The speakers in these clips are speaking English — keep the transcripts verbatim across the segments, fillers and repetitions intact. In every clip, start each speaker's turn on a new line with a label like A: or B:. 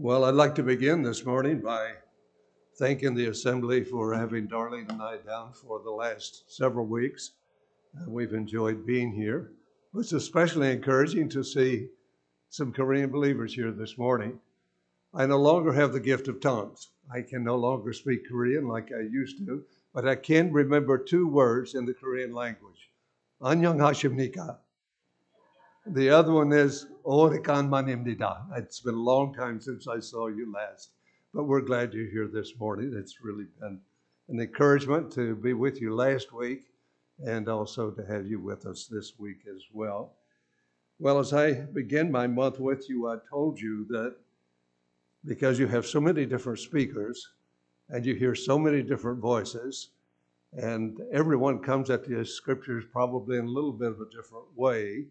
A: Well, I'd like to begin this morning by thanking the Assembly for having Darlene and I down for the last several weeks. Uh, we've enjoyed being here. It's especially encouraging to see some Korean believers here this morning. I no longer have the gift of tongues. I can no longer speak Korean like I used to, but I can remember two words in the Korean language. 안녕하십니까. The other one is 오래간만입니다. It's been a long time since I saw you last, but we're glad you're here this morning. It's really been an encouragement to be with you last week and also to have you with us this week as well. Well, as I begin my month with you, I told you that because you have so many different speakers and you hear so many different voices, and everyone comes at the scriptures probably in a little bit of a different way,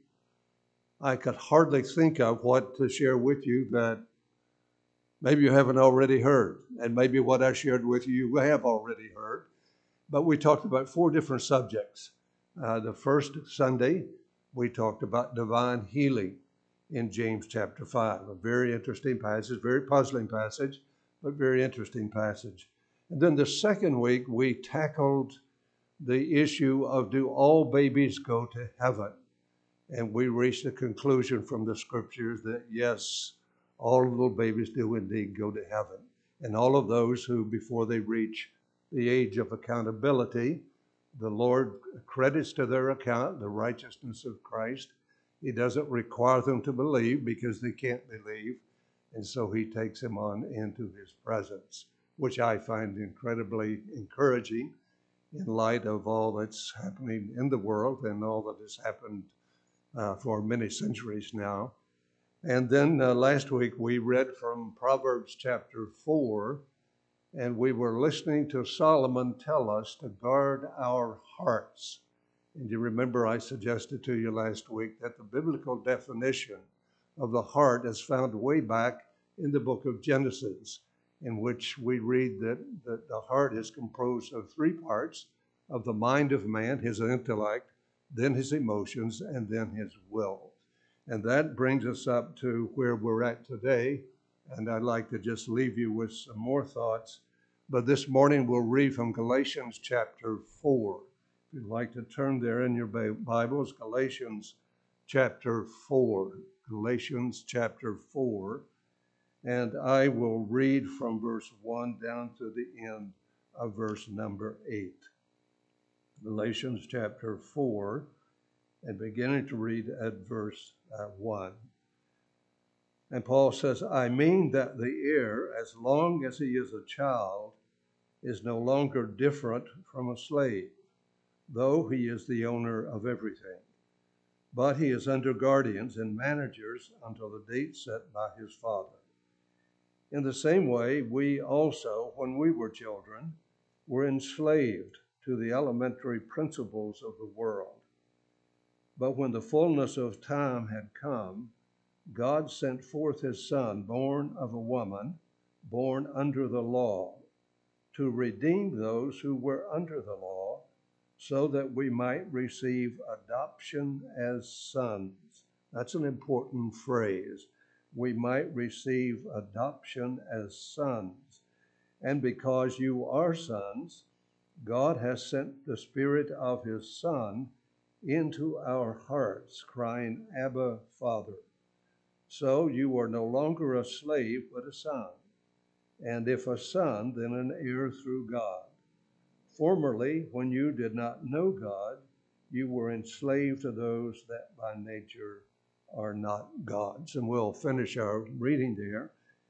A: I could hardly think of what to share with you that maybe you haven't already heard. And maybe what I shared with you, you have already heard. But we talked about four different subjects. Uh, the first Sunday, we talked about divine healing in James chapter five. A very interesting passage, very puzzling passage, but very interesting passage. And then the second week, we tackled the issue of do all babies go to heaven? And we reached a conclusion from the scriptures that yes, all little babies do indeed go to heaven. And all of those who, before they reach the age of accountability, the Lord credits to their account the righteousness of Christ. He doesn't require them to believe because they can't believe. And so he takes them on into his presence, which I find incredibly encouraging in light of all that's happening in the world and all that has happened Uh, for many centuries now. And then uh, last week we read from Proverbs chapter four, and we were listening to Solomon tell us to guard our hearts. And you remember I suggested to you last week that the biblical definition of the heart is found way back in the book of Genesis, in which we read that, that the heart is composed of three parts: of the mind of man, his intellect, then his emotions, and then his will. And that brings us up to where we're at today. And I'd like to just leave you with some more thoughts. But this morning we'll read from Galatians chapter four. If you'd like to turn there in your Bibles, Galatians chapter four. Galatians chapter four. And I will read from verse one down to the end of verse number eight. Galatians chapter four, and beginning to read at verse uh, one. And Paul says, I mean that the heir, as long as he is a child, is no longer different from a slave, though he is the owner of everything. But he is under guardians and managers until the date set by his father. In the same way, we also, when we were children, were enslaved to the elementary principles of the world. But when the fullness of time had come, God sent forth his Son, born of a woman, born under the law, to redeem those who were under the law, so that we might receive adoption as sons. That's an important phrase. We might receive adoption as sons. And because you are sons, God has sent the Spirit of his Son into our hearts, crying, Abba, Father. So you are no longer a slave, but a son. And if a son, then an heir through God. Formerly, when you did not know God, you were enslaved to those that by nature are not God's. And we'll finish our reading there.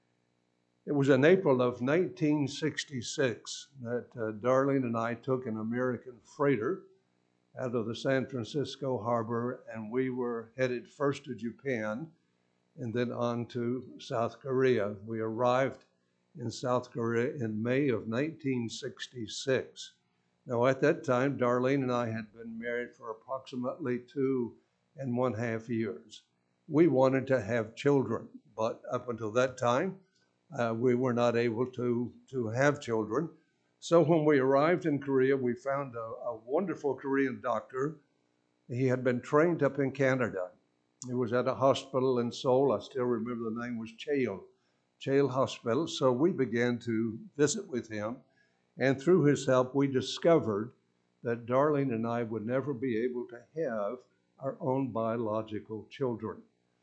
A: It was in April of nineteen sixty-six that uh, Darlene and I took an American freighter out of the San Francisco harbor, and we were headed first to Japan and then on to South Korea. We arrived in South Korea in May of nineteen sixty-six. Now, at that time, Darlene and I had been married for approximately two and one half years. We wanted to have children, but up until that time, Uh, we were not able to, to have children. So when we arrived in Korea, we found a, a wonderful Korean doctor. He had been trained up in Canada. He was at a hospital in Seoul. I still remember the name was Cheol. jail hospital. So we began to visit with him. And through his help, we discovered that Darlene and I would never be able to have our own biological children.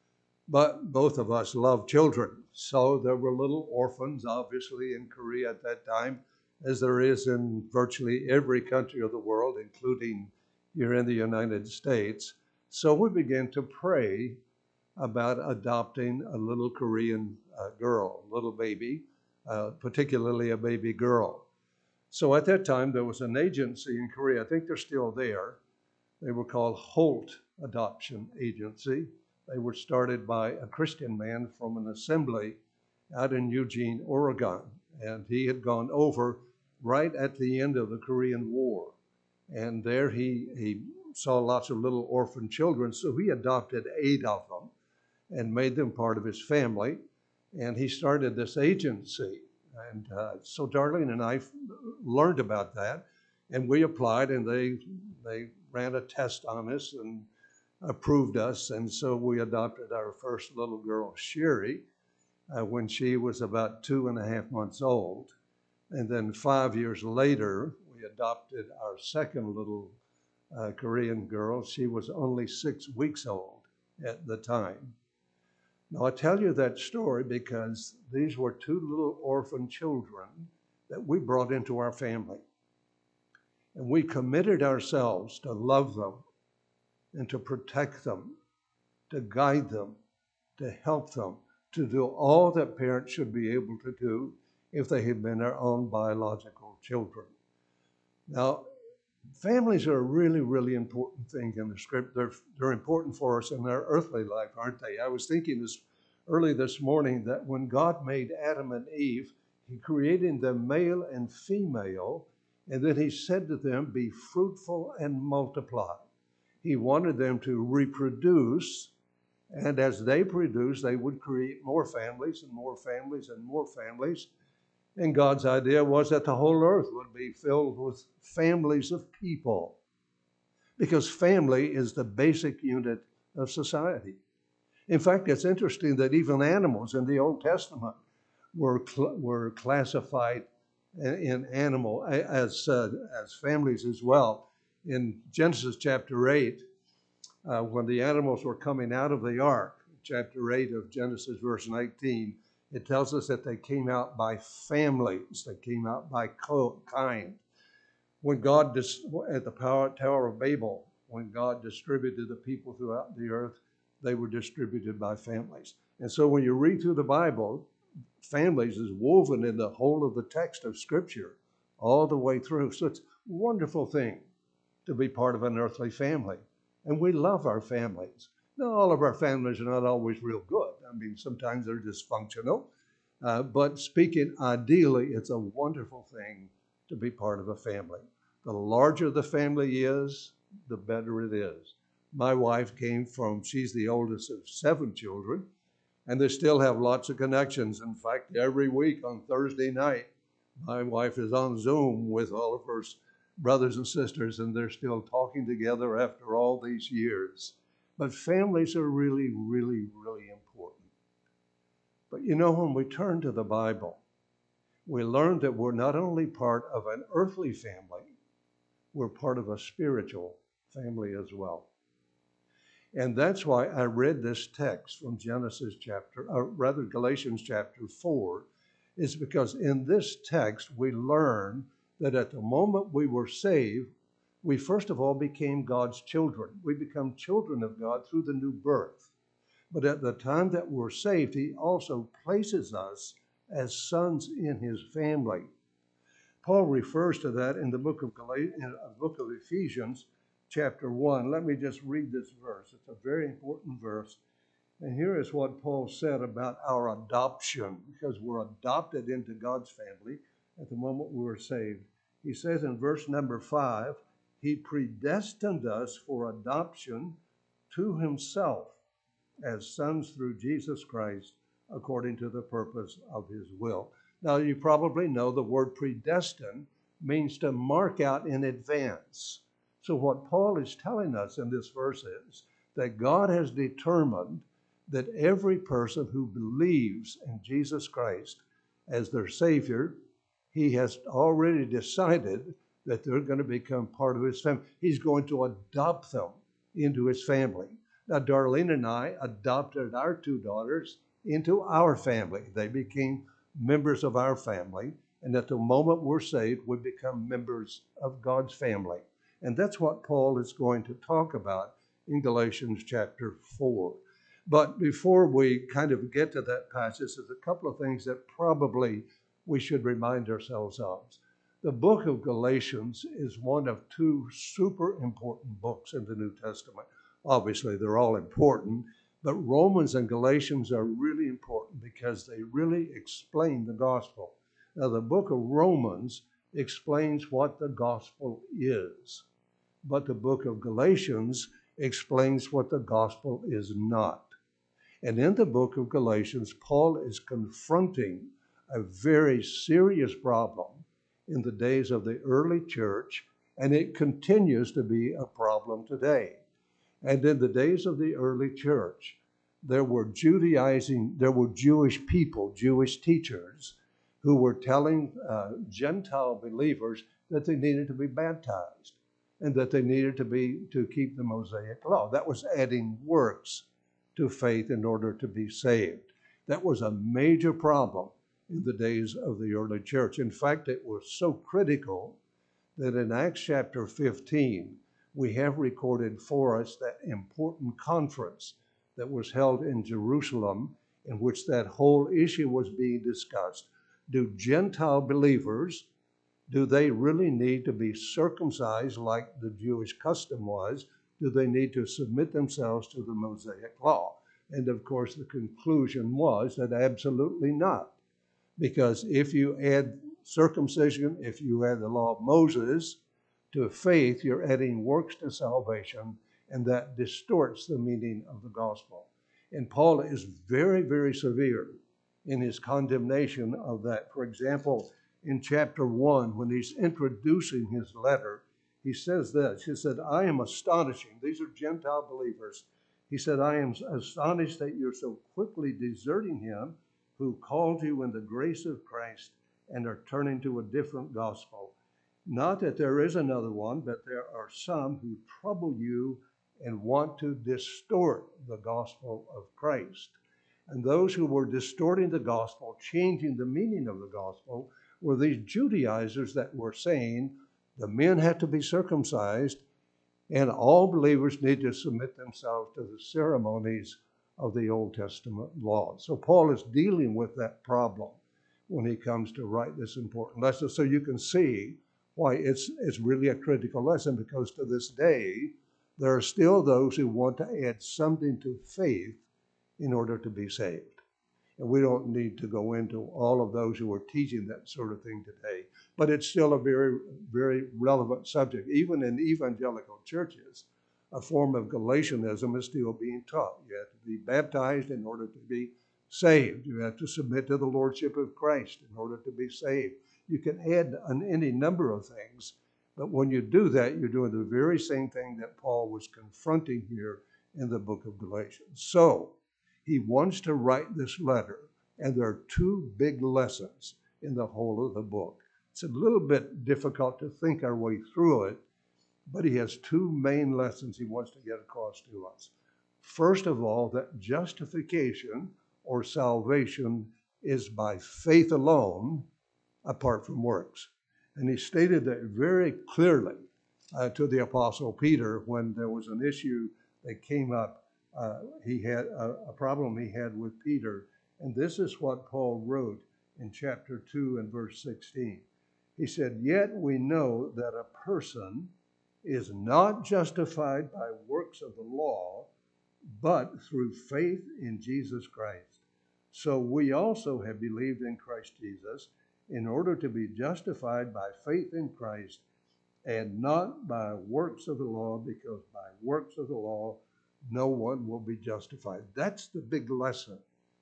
A: But both of us love children. So there were little orphans, obviously, in Korea at that time, as there is in virtually every country of the world, including here in the United States. So we began to pray about adopting a little Korean uh, girl, little baby, uh, particularly a baby girl. So at that time, there was an agency in Korea. I think they're still there. They were called Holt Adoption Agency. They were started by a Christian man from an assembly out in Eugene, Oregon. And he had gone over right at the end of the Korean War. And there he, he saw lots of little orphan children. So he adopted eight of them and made them part of his family. And he started this agency. And uh, so Darlene and I f- learned about that. And we applied, and they they ran a test on us and approved us. And so we adopted our first little girl, Sherry, uh, when she was about two and a half months old. And then five years later, we adopted our second little uh, Korean girl. She was only six weeks old at the time. Now, I tell you that story because these were two little orphan children that we brought into our family. And we committed ourselves to love them and to protect them, to guide them, to help them, to do all that parents should be able to do if they had been their own biological children. Now, families are a really, really important thing in the script. They're, they're important for us in our earthly life, aren't they? I was thinking this early this morning that when God made Adam and Eve, he created them male and female, and then he said to them, be fruitful and multiply. He wanted them to reproduce, and as they produced, they would create more families and more families and more families. And God's idea was that the whole earth would be filled with families of people, because family is the basic unit of society. In fact, it's interesting that even animals in the Old Testament were cl- were classified in animal as uh, as families as well. In Genesis chapter eight, uh, when the animals were coming out of the ark, chapter eight of Genesis, verse nineteen, it tells us that they came out by families. They came out by co- kind. When God, dis- at the power, Tower of Babel, when God distributed the people throughout the earth, they were distributed by families. And so when you read through the Bible, families is woven in the whole of the text of Scripture all the way through. So it's a wonderful thing to be part of an earthly family. And we love our families. Now, all of our families are not always real good. I mean, sometimes they're dysfunctional. Uh, but speaking ideally, it's a wonderful thing to be part of a family. The larger the family is, the better it is. My wife came from, she's the oldest of seven children, and they still have lots of connections. In fact, every week on Thursday night, my wife is on Zoom with all of her brothers and sisters, and they're still talking together after all these years. But families are really, really, really important. But you know, when we turn to the Bible, we learn that we're not only part of an earthly family, we're part of a spiritual family as well. And that's why I read this text from Genesis chapter, or rather Galatians chapter four, is because in this text we learn that at the moment we were saved, we first of all became God's children. We become children of God through the new birth. But at the time that we're saved, he also places us as sons in his family. Paul refers to that in the book of Gal- in the book of Ephesians, chapter one. Let me just read this verse. It's a very important verse. And here is what Paul said about our adoption, because we're adopted into God's family at the moment we were saved. He says in verse number five, he predestined us for adoption to himself as sons through Jesus Christ, according to the purpose of his will. Now, you probably know the word predestined means to mark out in advance. So what Paul is telling us in this verse is that God has determined that every person who believes in Jesus Christ as their Savior, he has already decided that they're going to become part of his family. He's going to adopt them into his family. Now, Darlene and I adopted our two daughters into our family. They became members of our family. And at the moment we're saved, we become members of God's family. And that's what Paul is going to talk about in Galatians chapter four. But before we kind of get to that passage, there's a couple of things that probably we should remind ourselves of. The book of Galatians is one of two super important books in the New Testament. Obviously, they're all important, but Romans and Galatians are really important because they really explain the gospel. Now, the book of Romans explains what the gospel is, but the book of Galatians explains what the gospel is not. And in the book of Galatians, Paul is confronting a very serious problem in the days of the early church, and it continues to be a problem today. And in the days of the early church, there were Judaizing, there were Jewish people, Jewish teachers, who were telling uh, Gentile believers that they needed to be baptized and that they needed to be to keep the Mosaic law. That was adding works to faith in order to be saved. That was a major problem in the days of the early church. In fact, it was so critical that in Acts chapter fifteen, we have recorded for us that important conference that was held in Jerusalem, in which that whole issue was being discussed. Do Gentile believers, do they really need to be circumcised like the Jewish custom was? Do they need to submit themselves to the Mosaic law? And of course, the conclusion was that absolutely not. Because if you add circumcision, if you add the law of Moses to faith, you're adding works to salvation, and that distorts the meaning of the gospel. And Paul is very, very severe in his condemnation of that. For example, in chapter one, when he's introducing his letter, he says this. He said, I am astonishing. These are Gentile believers. He said, I am astonished that you're so quickly deserting him who called you in the grace of Christ and are turning to a different gospel. Not that there is another one, but there are some who trouble you and want to distort the gospel of Christ. And those who were distorting the gospel, changing the meaning of the gospel, were these Judaizers that were saying the men had to be circumcised and all believers need to submit themselves to the ceremonies of the Old Testament law. So Paul is dealing with that problem when he comes to write this important lesson. So you can see why it's, it's really a critical lesson, because to this day, there are still those who want to add something to faith in order to be saved. And we don't need to go into all of those who are teaching that sort of thing today. But it's still a very, very relevant subject. Even in evangelical churches, a form of Galatianism is still being taught. You have to be baptized in order to be saved. You have to submit to the lordship of Christ in order to be saved. You can add an, any number of things, but when you do that, you're doing the very same thing that Paul was confronting here in the book of Galatians. So he wants to write this letter, and there are two big lessons in the whole of the book. It's a little bit difficult to think our way through it, but he has two main lessons he wants to get across to us. First of all, that justification or salvation is by faith alone, apart from works. And he stated that very clearly uh, to the Apostle Peter when there was an issue that came up. Uh, he had a, a problem he had with Peter. And this is what Paul wrote in chapter two and verse sixteen. He said, yet we know that a person is not justified by works of the law, but through faith in Jesus Christ. So we also have believed in Christ Jesus in order to be justified by faith in Christ and not by works of the law, because by works of the law, no one will be justified. That's the big lesson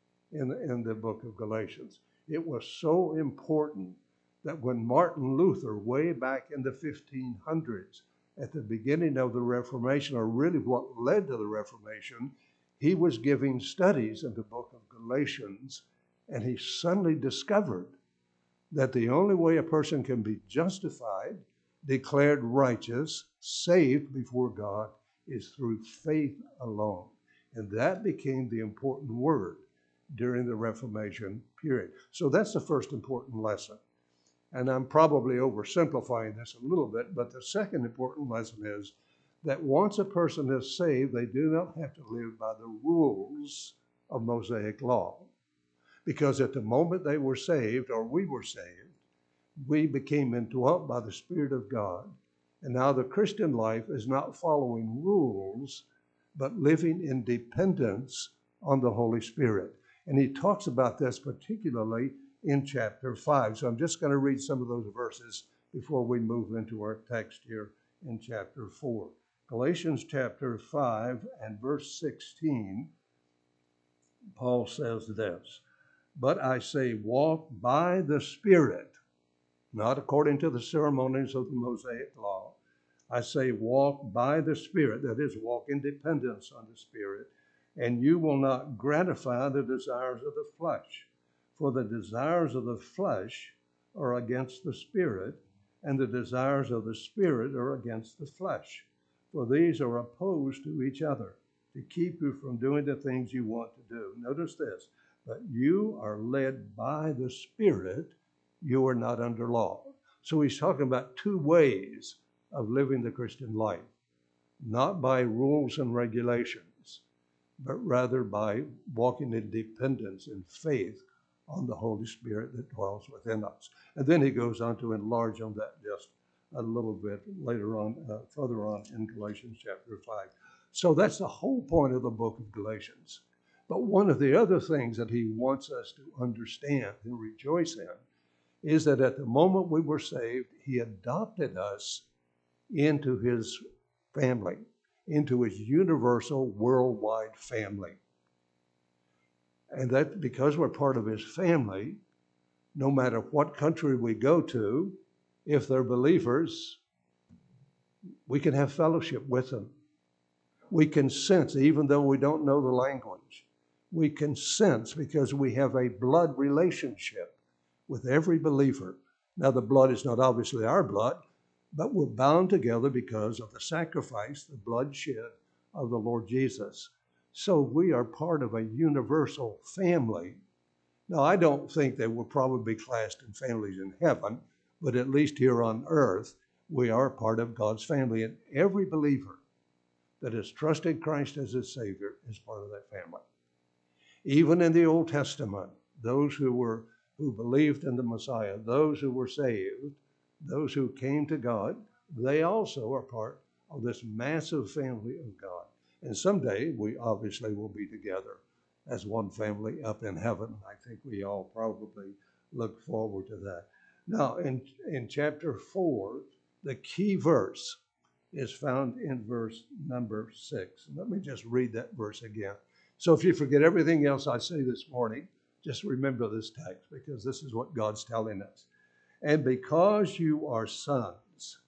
A: in the, in the book of Galatians. It was so important that when Martin Luther, way back in the fifteen hundreds, at the beginning of the Reformation, or really what led to the Reformation, he was giving studies in the book of Galatians, and he suddenly discovered that the only way a person can be justified, declared righteous, saved before God, is through faith alone. And that became the important word during the Reformation period. So that's the first important lesson. And I'm probably oversimplifying this a little bit, but the second important lesson is that once a person is saved, they do not have to live by the rules of Mosaic law. Because at the moment they were saved, or we were saved, we became indwelt by the Spirit of God. And now the Christian life is not following rules, but living in dependence on the Holy Spirit. And he talks about this particularly in chapter five. So I'm just going to read some of those verses before we move into our text here in chapter four. Galatians chapter five and verse sixteen, Paul says this, "But I say, walk by the Spirit, not according to the ceremonies of the Mosaic law. I say, walk by the Spirit," that is, walk in dependence on the Spirit, "and you will not gratify the desires of the flesh. For the desires of the flesh are against the Spirit, and the desires of the Spirit are against the flesh. For these are opposed to each other, to keep you from doing the things you want to do." Notice this, "But you are led by the Spirit, you are not under law." So he's talking about two ways of living the Christian life, not by rules and regulations, but rather by walking in dependence and faith on the Holy Spirit that dwells within us. And then he goes on to enlarge on that just a little bit later on, uh, further on in Galatians chapter five. So that's the whole point of the book of Galatians. But one of the other things that he wants us to understand and rejoice in is that at the moment we were saved, he adopted us into his family, into his universal worldwide family. And that because we're part of his family, no matter what country we go to, if they're believers, we can have fellowship with them. We can sense, even though we don't know the language, we can sense because we have a blood relationship with every believer. Now, the blood is not obviously our blood, but we're bound together because of the sacrifice, the blood shed of the Lord Jesus. So we are part of a universal family. Now, I don't think they will probably be classed in families in heaven, but at least here on earth, we are part of God's family. And every believer that has trusted Christ as his Savior is part of that family. Even in the Old Testament, those who were who believed in the Messiah, those who were saved, those who came to God, they also are part of this massive family of God. And someday we obviously will be together as one family up in heaven. I think we all probably look forward to that. Now, in, in chapter four, the key verse is found in verse number six. Let me just read that verse again. So if you forget everything else I say this morning, just remember this text, because this is what God's telling us. "And because you are sons,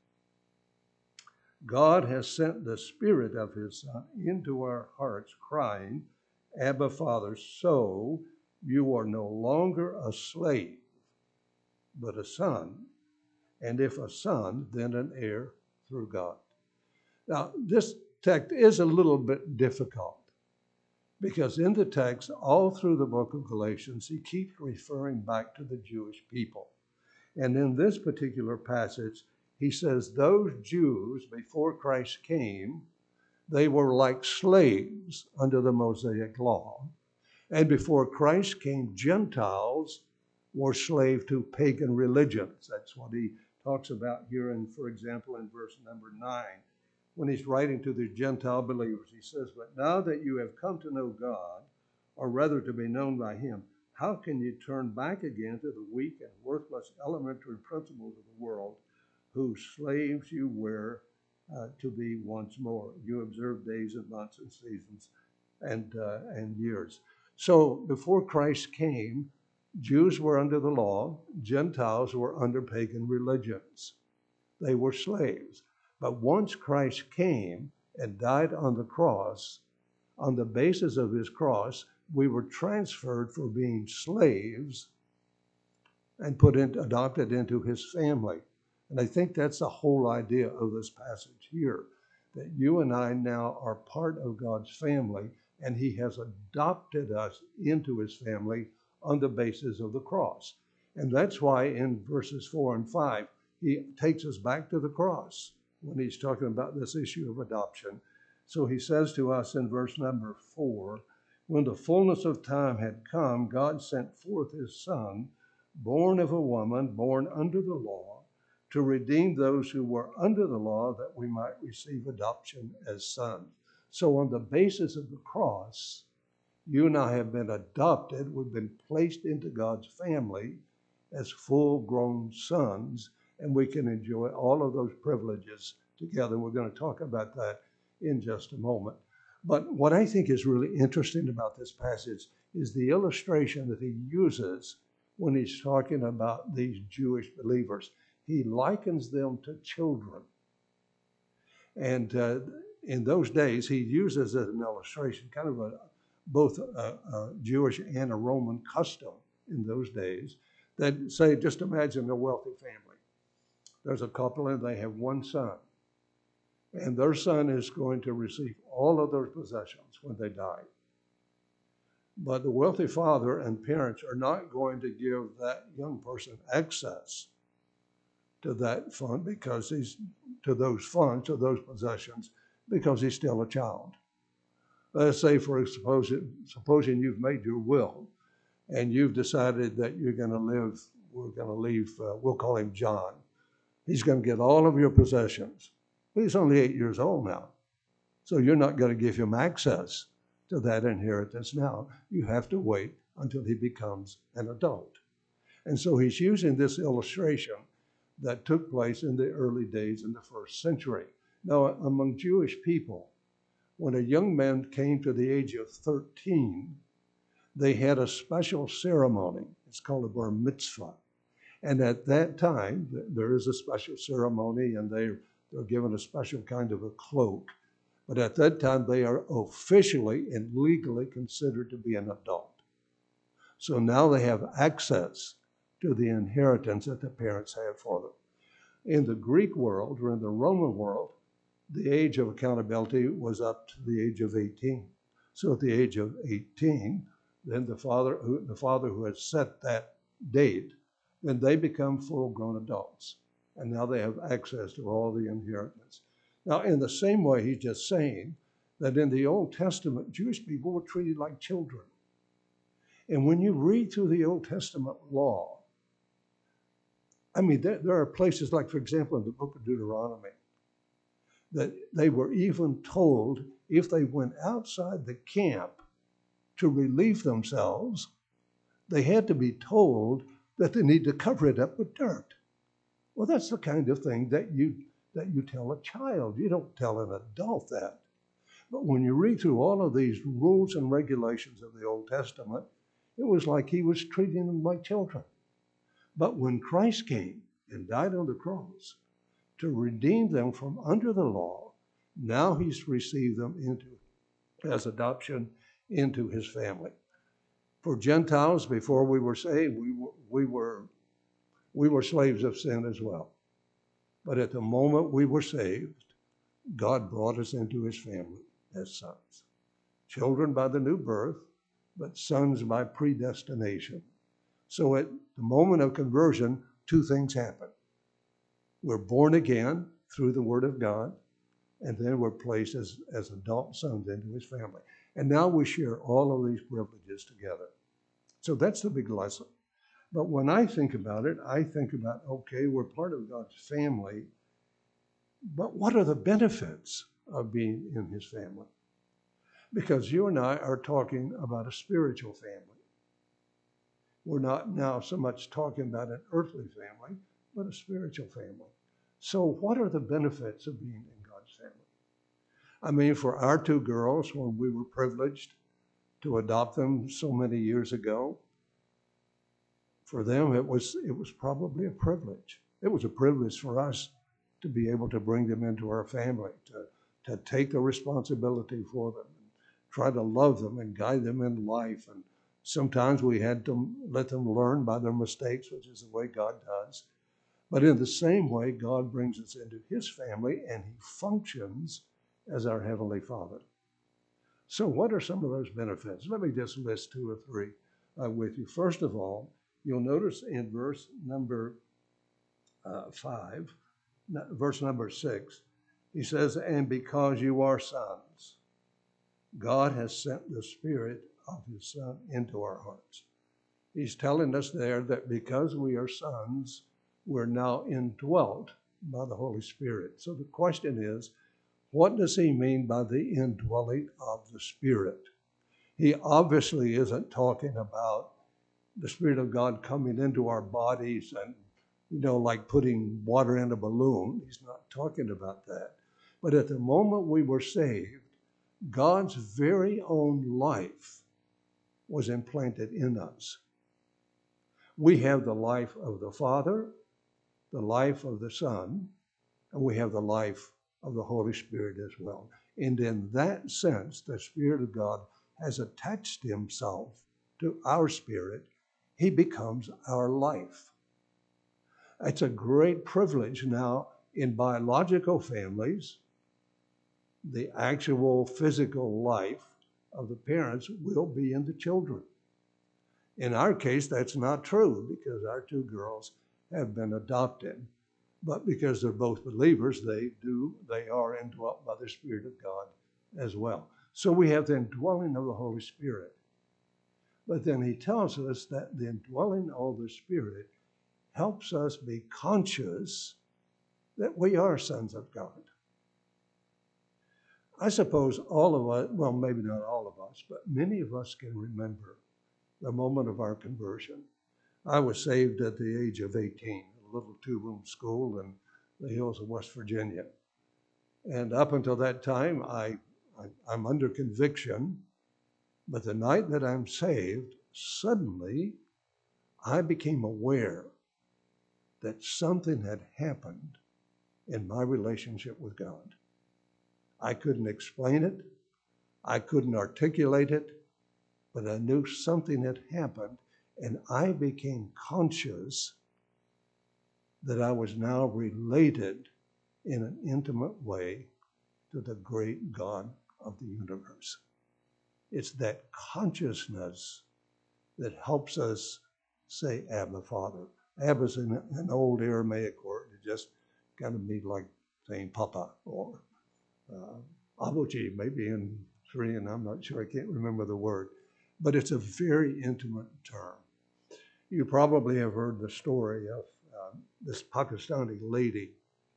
A: God has sent the Spirit of his Son into our hearts, crying, 'Abba, Father.' So you are no longer a slave, but a son. And if a son, then an heir through God." Now, this text is a little bit difficult because in the text, all through the book of Galatians, he keeps referring back to the Jewish people. And in this particular passage, he says those Jews before Christ came, they were like slaves under the Mosaic law. And before Christ came, Gentiles were slave to pagan religions. That's what he talks about here in, for example, in verse number nine. When he's writing to the Gentile believers, he says, "But now that you have come to know God, or rather to be known by him, how can you turn back again to the weak and worthless elementary principles of the world, whose slaves you were uh, to be once more? You observe days and months and seasons and, uh, and years." So before Christ came, Jews were under the law, Gentiles were under pagan religions. They were slaves. But once Christ came and died on the cross, On the basis of his cross, we were transferred from being slaves and put in, adopted into his family. And I think that's the whole idea of this passage here, that you and I now are part of God's family, and he has adopted us into his family on the basis of the cross. And that's why in verses four and five, he takes us back to the cross when he's talking about this issue of adoption. So he says to us in verse number four, when the fullness of time had come, God sent forth his son, born of a woman, born under the law, to redeem those who were under the law, that we might receive adoption as sons. So on the basis of the cross, you and I have been adopted. We've been placed into God's family as full-grown sons, and we can enjoy all of those privileges together. We're going to talk about that in just a moment. But what I think is really interesting about this passage is the illustration that he uses when he's talking about these Jewish believers. He likens them to children. And uh, in those days, he uses as an illustration kind of a both a, a Jewish and a Roman custom in those days that say, just imagine a wealthy family. There's a couple and they have one son. And their son is going to receive all of their possessions when they die. But the wealthy father and parents are not going to give that young person access to that fund because he's to those funds, to those possessions, because he's still a child. Let's say, for supposing, supposing you've made your will and you've decided that you're going to live, we're going to leave, uh, we'll call him John. He's going to get all of your possessions. But he's only eight years old now. So you're not going to give him access to that inheritance now. You have to wait until he becomes an adult. And so he's using this illustration that took place in the early days in the first century. Now, among Jewish people, when a young man came to the age of thirteen, they had a special ceremony. It's called a bar mitzvah. And at that time, there is a special ceremony, and they, they're given a special kind of a cloak. But at that time, they are officially and legally considered to be an adult. So now they have access to the inheritance that the parents have for them. In the Greek world, or in the Roman world, the age of accountability was up to the age of eighteen. So at the age of eighteen, then the father who, the father who has set that date, then they become full-grown adults. And now they have access to all the inheritance. Now, in the same way, he's just saying that in the Old Testament, Jewish people were treated like children. And when you read through the Old Testament law, I mean, there, there are places like, for example, in the book of Deuteronomy, that they were even told if they went outside the camp to relieve themselves, they had to be told that they need to cover it up with dirt. Well, that's the kind of thing that you that you tell a child. You don't tell an adult that. But when you read through all of these rules and regulations of the Old Testament, it was like he was treating them like children. But when Christ came and died on the cross to redeem them from under the law, now he's received them into, as adoption, into his family. For Gentiles, before we were saved, we were, we were, we were slaves of sin as well. But at the moment we were saved, God brought us into his family as sons. Children by the new birth, but sons by predestination. So at the moment of conversion, two things happen. We're born again through the word of God, and then we're placed as, as adult sons into his family. And now we share all of these privileges together. So that's the big lesson. But when I think about it, I think about, okay, we're part of God's family, but what are the benefits of being in his family? Because you and I are talking about a spiritual family. We're not now so much talking about an earthly family, but a spiritual family. So what are the benefits of being in God's family? I mean, for our two girls, when we were privileged to adopt them so many years ago, for them, it was it was probably a privilege. It was a privilege for us to be able to bring them into our family, to, to take the responsibility for them, try to love them and guide them in life. And sometimes we had to let them learn by their mistakes, which is the way God does. But in the same way, God brings us into his family and he functions as our Heavenly Father. So what are some of those benefits? Let me just list two or three uh, with you. First of all, you'll notice in verse number uh, five, verse number six, he says, and because you are sons, God has sent the Spirit of his Son into our hearts. He's telling us there that because we are sons, we're now indwelt by the Holy Spirit. So the question is, what does he mean by the indwelling of the Spirit? He obviously isn't talking about the Spirit of God coming into our bodies and, you know, like putting water in a balloon. He's not talking about that. But at the moment we were saved, God's very own life was implanted in us. We have the life of the Father, the life of the Son, and we have the life of the Holy Spirit as well. And in that sense, the Spirit of God has attached himself to our spirit. He becomes our life. It's a great privilege. Now, in biological families, the actual physical life of the parents will be in the children. In our case, that's not true because our two girls have been adopted. But because they're both believers, they do, they are indwelt by the Spirit of God as well. So we have the indwelling of the Holy Spirit. But then he tells us that the indwelling of the Spirit helps us be conscious that we are sons of God. I suppose all of us, well, maybe not all of us, but many of us can remember the moment of our conversion. I was saved at the age of eighteen, a little two-room school in the hills of West Virginia. And up until that time, I, I, I'm under conviction, but the night that I'm saved, suddenly I became aware that something had happened in my relationship with God. I couldn't explain it. I couldn't articulate it, but I knew something had happened, and I became conscious that I was now related in an intimate way to the great God of the universe. It's that consciousness that helps us say Abba, Father. Abba is an, an old Aramaic word. It just kind of means like saying Papa or uh, Abuji, maybe in Korean, I'm not sure, I can't remember the word. But it's a very intimate term. You probably have heard the story of uh, this Pakistani lady.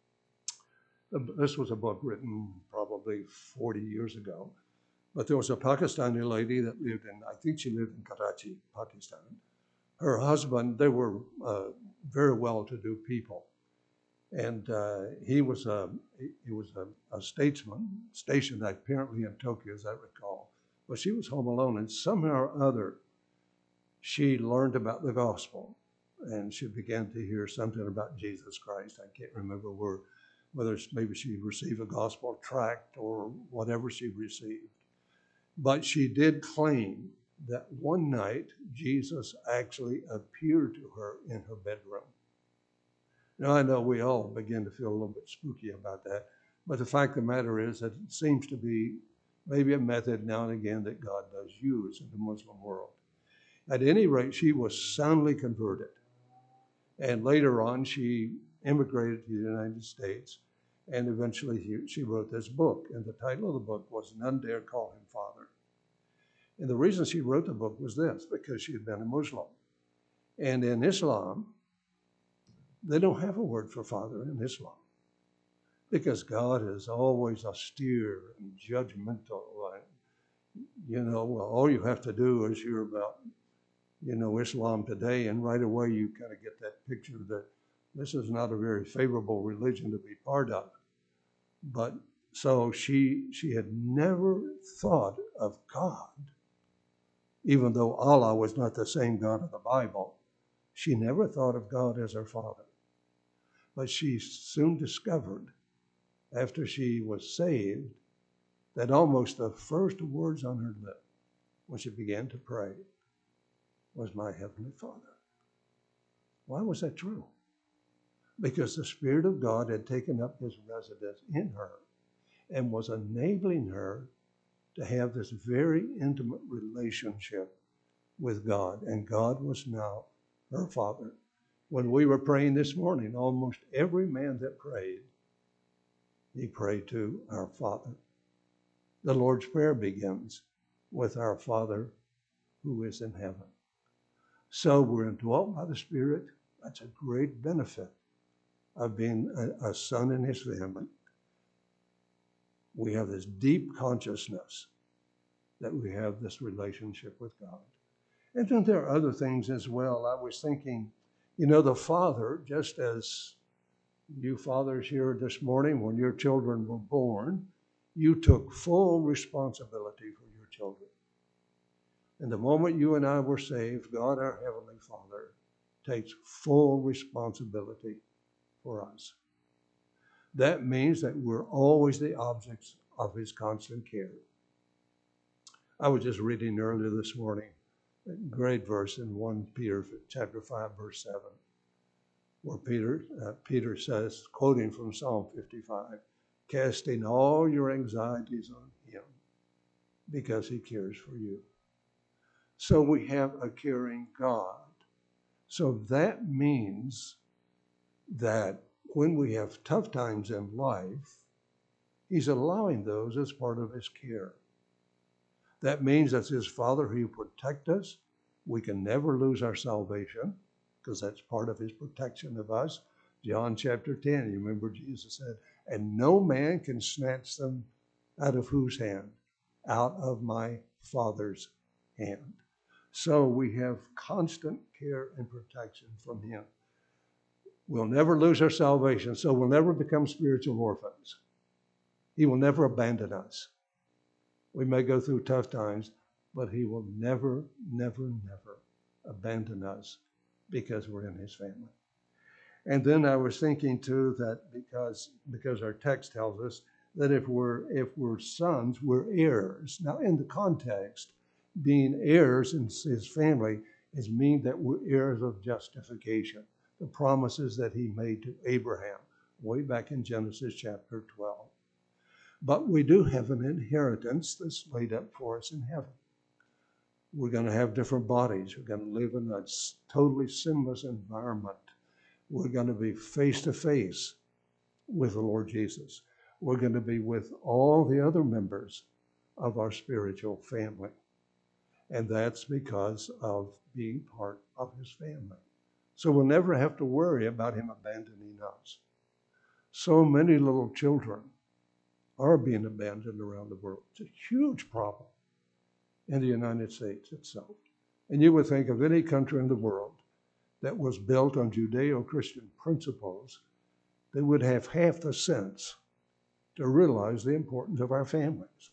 A: This was a book written probably forty years ago. But there was a Pakistani lady that lived in, I think she lived in Karachi, Pakistan. Her husband, they were uh, very well-to-do people. And uh, he was a he was a, a statesman, stationed apparently in Tokyo, as I recall. But she was home alone, and somehow or other, she learned about the gospel, and she began to hear something about Jesus Christ. I can't remember where, whether it's maybe she received a gospel tract or whatever she received. But she did claim that one night Jesus actually appeared to her in her bedroom. Now, I know we all begin to feel a little bit spooky about that, but the fact of the matter is that it seems to be maybe a method now and again that God does use in the Muslim world. At any rate, she was soundly converted. And later on, she immigrated to the United States, and eventually he, she wrote this book. And the title of the book was None Dare Call Him Father. And the reason she wrote the book was this, because she had been a Muslim. And in Islam, they don't have a word for father in Islam, because God is always austere and judgmental. And, you know, well, all you have to do is hear about, you know, Islam today, and right away you kind of get that picture that this is not a very favorable religion to be part of. But so she she had never thought of God, even though Allah was not the same God of the Bible. She never thought of God as her father. But she soon discovered, after she was saved, that almost the first words on her lip when she began to pray was, "My Heavenly Father." Why was that true? Because the Spirit of God had taken up his residence in her and was enabling her to have this very intimate relationship with God. And God was now her Father. When we were praying this morning, almost every man that prayed, he prayed to our Father. The Lord's Prayer begins with our Father who is in heaven. So we're indwelt by the Spirit. That's a great benefit of being a, a son in his family. We have this deep consciousness that we have this relationship with God. And then there are other things as well. I was thinking, you know, the Father, just as you fathers here this morning, when your children were born, you took full responsibility for your children. And the moment you and I were saved, God, our Heavenly Father, takes full responsibility for us. That means that we're always the objects of his constant care. I was just reading earlier this morning a great verse in First Peter chapter five, verse seven, where Peter, uh, Peter says, quoting from Psalm fifty-five, "Casting all your anxieties on him because he cares for you." So we have a caring God. So that means that when we have tough times in life, he's allowing those as part of his care. That means that his Father who protects us. We can never lose our salvation because that's part of his protection of us. John chapter ten, you remember Jesus said, "And no man can snatch them out of whose hand? Out of my Father's hand." So we have constant care and protection from him. We'll never lose our salvation, so we'll never become spiritual orphans. He will never abandon us. We may go through tough times, but he will never, never, never abandon us because we're in his family. And then I was thinking too that because because our text tells us that if we're if we're sons, we're heirs. Now in the context, being heirs in his family is mean that we're heirs of justification, the promises that he made to Abraham way back in Genesis chapter twelve. But we do have an inheritance that's laid up for us in heaven. We're going to have different bodies. We're going to live in a totally sinless environment. We're going to be face to face with the Lord Jesus. We're going to be with all the other members of our spiritual family. And that's because of being part of his family. So we'll never have to worry about him abandoning us. So many little children are being abandoned around the world. It's a huge problem in the United States itself. And you would think of any country in the world that was built on Judeo-Christian principles, they would have half the sense to realize the importance of our families.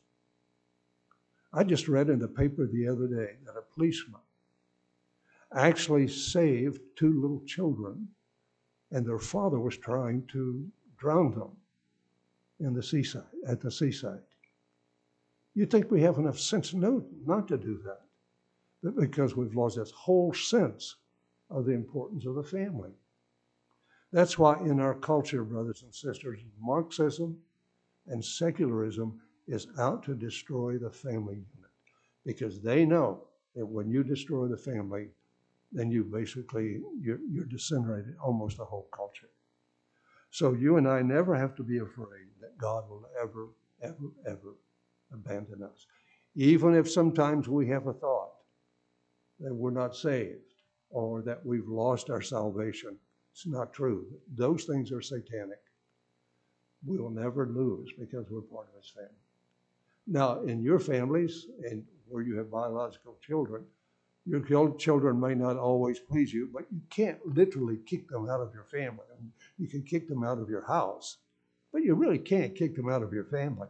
A: I just read in the paper the other day that a policeman actually saved two little children, and their father was trying to drown them in the seaside, at the seaside. You'd think we have enough sense no, not to do that, but because we've lost this whole sense of the importance of the family. That's why in our culture, brothers and sisters, Marxism and secularism is out to destroy the family unit, because they know that when you destroy the family, then you basically, you're, you're disintegrating almost the whole culture. So you and I never have to be afraid that God will ever, ever, ever abandon us. Even if sometimes we have a thought that we're not saved or that we've lost our salvation. It's not true. Those things are satanic. We will never lose because we're part of his family. Now, in your families and where you have biological children, your children may not always please you, but you can't literally kick them out of your family. You can kick them out of your house, but you really can't kick them out of your family.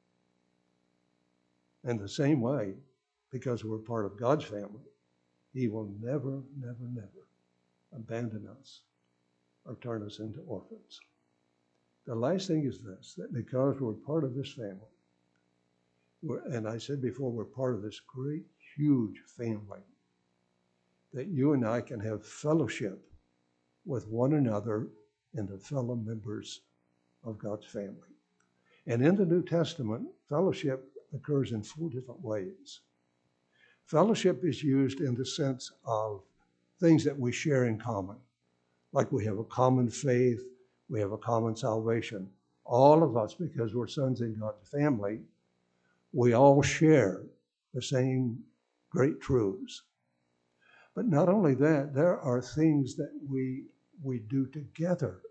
A: And the same way, because we're part of God's family, he will never, never, never abandon us or turn us into orphans. The last thing is this, that because we're part of this family, We're, and I said before, we're part of this great, huge family that you and I can have fellowship with one another and the fellow members of God's family. And in the New Testament, fellowship occurs in four different ways. Fellowship is used in the sense of things that we share in common, like we have a common faith, we have a common salvation. All of us, because we're sons in God's family, we all share the same great truths. But not only that, there are things that we, we do together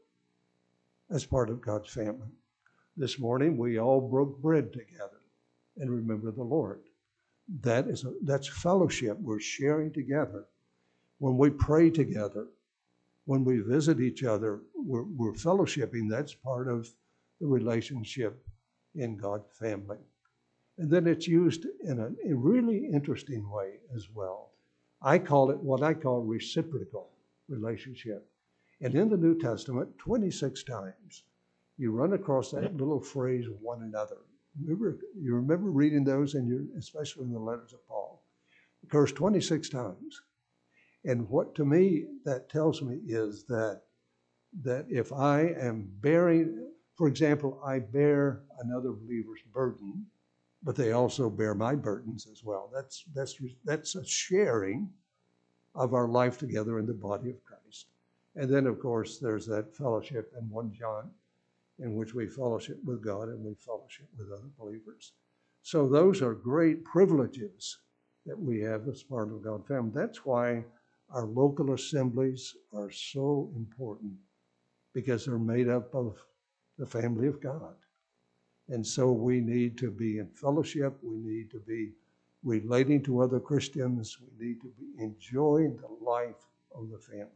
A: as part of God's family. This morning, we all broke bread together and remember the Lord. That is a, that's fellowship. We're sharing together. When we pray together, when we visit each other, we're, we're fellowshipping. That's part of the relationship in God's family. And then it's used in a, a really interesting way as well. I call it what I call reciprocal relationship. And in the New Testament, twenty-six times, you run across that little phrase, one another. Remember, you remember reading those, in your, especially in the letters of Paul. It occurs twenty-six times. And what to me that tells me is that, that if I am bearing, for example, I bear another believer's burden, but they also bear my burdens as well. That's, that's, that's a sharing of our life together in the body of Christ. And then, of course, there's that fellowship in First John, in which we fellowship with God and we fellowship with other believers. So those are great privileges that we have as part of God's family. That's why our local assemblies are so important, because they're made up of the family of God. And so we need to be in fellowship. We need to be relating to other Christians. We need to be enjoying the life of the family.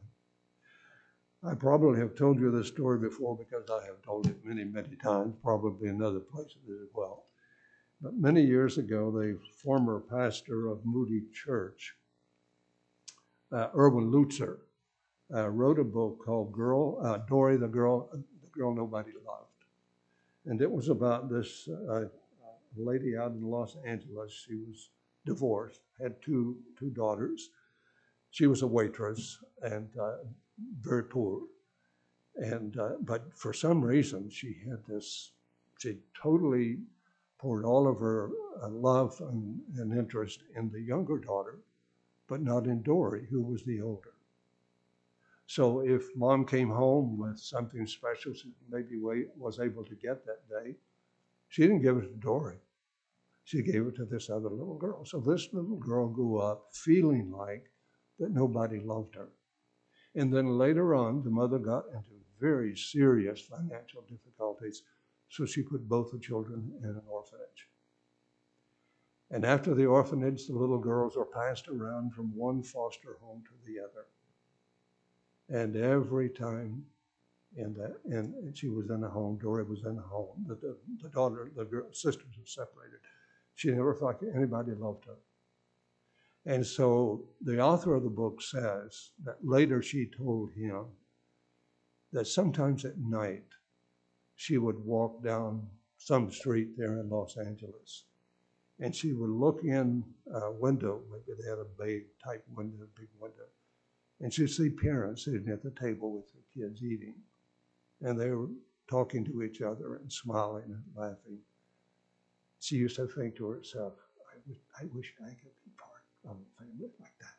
A: I probably have told you this story before because I have told it many, many times, probably in other places as well. But many years ago, the former pastor of Moody Church, uh, Erwin Lutzer, uh, wrote a book called "Girl uh, Dory, the Girl, the Girl Nobody Loved," and it was about this uh, lady out in Los Angeles. She was divorced, had two two daughters. She was a waitress and uh, very poor, and uh, but for some reason she had this. She totally poured all of her uh, love and, and interest in the younger daughter, but not in Dory, who was the older. So if mom came home with something special she maybe was able to get that day, she didn't give it to Dory. She gave it to this other little girl. So this little girl grew up feeling like that nobody loved her. And then later on, the mother got into very serious financial difficulties, so she put both the children in an orphanage. And after the orphanage, the little girls were passed around from one foster home to the other. And every time in that, and she was in a home, Dory was in a home, the, the, the daughter, the girl, sisters were separated. She never thought anybody loved her. And so the author of the book says that later she told him that sometimes at night she would walk down some street there in Los Angeles, and she would look in a window, maybe they had a bay type window, a big window, and she'd see parents sitting at the table with their kids eating, and they were talking to each other and smiling and laughing. She used to think to herself, I wish I, wish I could be part of a family like that.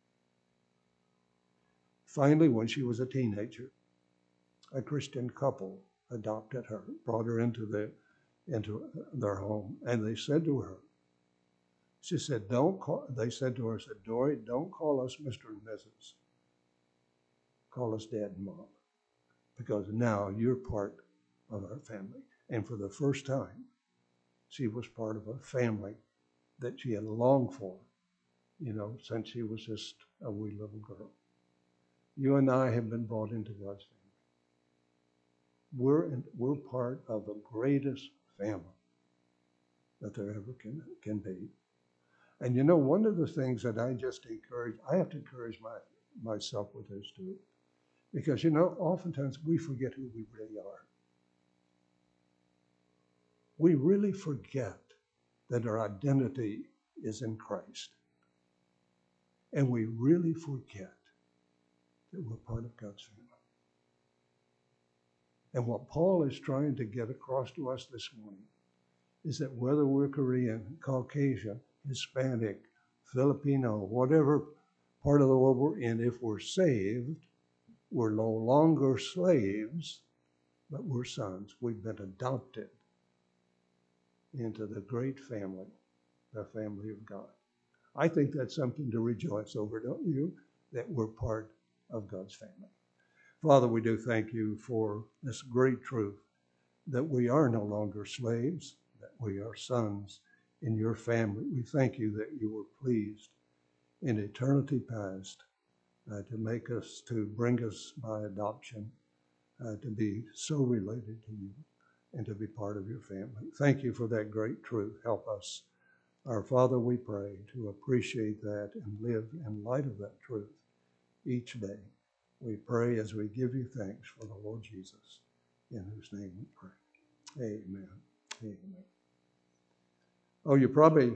A: Finally, when she was a teenager, a Christian couple adopted her, brought her into the into their home, and they said to her, she said, don't call, they said to her, said, Dory, don't call us Mister and Missus Call us Dad and Mom, because now you're part of our family. And for the first time, she was part of a family that she had longed for, you know, since she was just a wee little girl. You and I have been brought into God's family. We're, in, we're part of the greatest family that there ever can, can be. And you know, one of the things that I just encourage, I have to encourage my, myself with this too, because you know, oftentimes we forget who we really are. We really forget that our identity is in Christ. And we really forget that we're part of God's family. And what Paul is trying to get across to us this morning is that whether we're Korean, Caucasian, Hispanic, Filipino, whatever part of the world we're in, if we're saved, we're no longer slaves, but we're sons. We've been adopted into the great family, the family of God. I think that's something to rejoice over, don't you? That we're part of God's family. Father, we do thank you for this great truth that we are no longer slaves, that we are sons in your family. We thank you that you were pleased in eternity past uh, to make us, to bring us by adoption, uh, to be so related to you and to be part of your family. Thank you for that great truth. Help us, our Father, we pray, to appreciate that and live in light of that truth each day. We pray as we give you thanks for the Lord Jesus, in whose name we pray. Amen. Amen. Oh, you probably